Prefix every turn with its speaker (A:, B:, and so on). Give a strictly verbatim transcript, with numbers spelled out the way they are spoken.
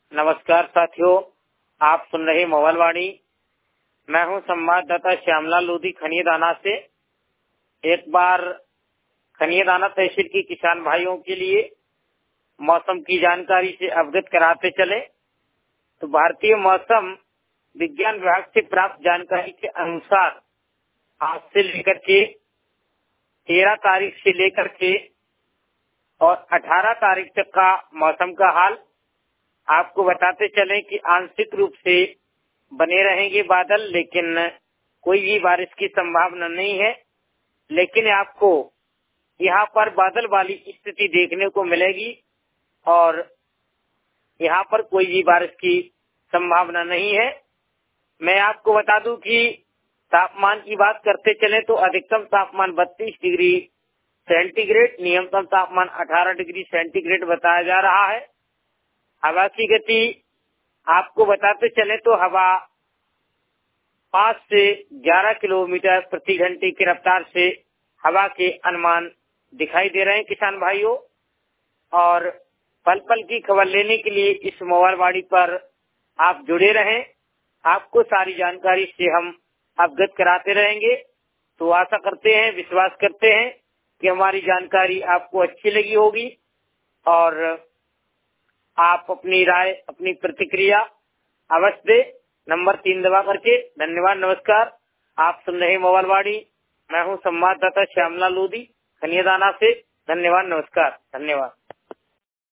A: नमस्कार साथियों, आप सुन रहे मोबाइलवाणी। मैं हूं संवाददाता श्यामलाल लोधी खनियादाना से। एक बार खनियादाना तहसील की किसान भाइयों के लिए मौसम की जानकारी से अवगत कराते चले तो भारतीय मौसम विज्ञान विभाग से प्राप्त जानकारी के अनुसार आज से लेकर के तेरह तारीख से लेकर के और अठारह तारीख तक का मौसम का हाल आपको बताते चले कि आंशिक रूप से बने रहेंगे बादल, लेकिन कोई भी बारिश की संभावना नहीं है। लेकिन आपको यहाँ पर बादल वाली स्थिति देखने को मिलेगी और यहाँ पर कोई भी बारिश की संभावना नहीं है। मैं आपको बता दूं कि तापमान की बात करते चले तो अधिकतम तापमान बत्तीस डिग्री सेंटीग्रेड, न्यूनतम तापमान अठारह डिग्री सेंटीग्रेड बताया जा रहा है। हवा की गति आपको बताते चले तो हवा पाँच से ग्यारह किलोमीटर प्रति घंटे की रफ्तार से हवा के अनुमान दिखाई दे रहे हैं किसान भाइयों। और पल पल की खबर लेने के लिए इस मोबाइलवाणी पर आप जुड़े रहें। आपको सारी जानकारी से हम अवगत कराते रहेंगे। तो आशा करते हैं, विश्वास करते हैं कि हमारी जानकारी आपको अच्छी लगी होगी और आप अपनी राय, अपनी प्रतिक्रिया अवश्य दे। नंबर तीन दबा करके। धन्यवाद, नमस्कार। आप सुन रहे मोबाइलवाणी। मैं हूं संवाददाता श्यामलाल लोधी खनियादाना से। धन्यवाद, नमस्कार, धन्यवाद।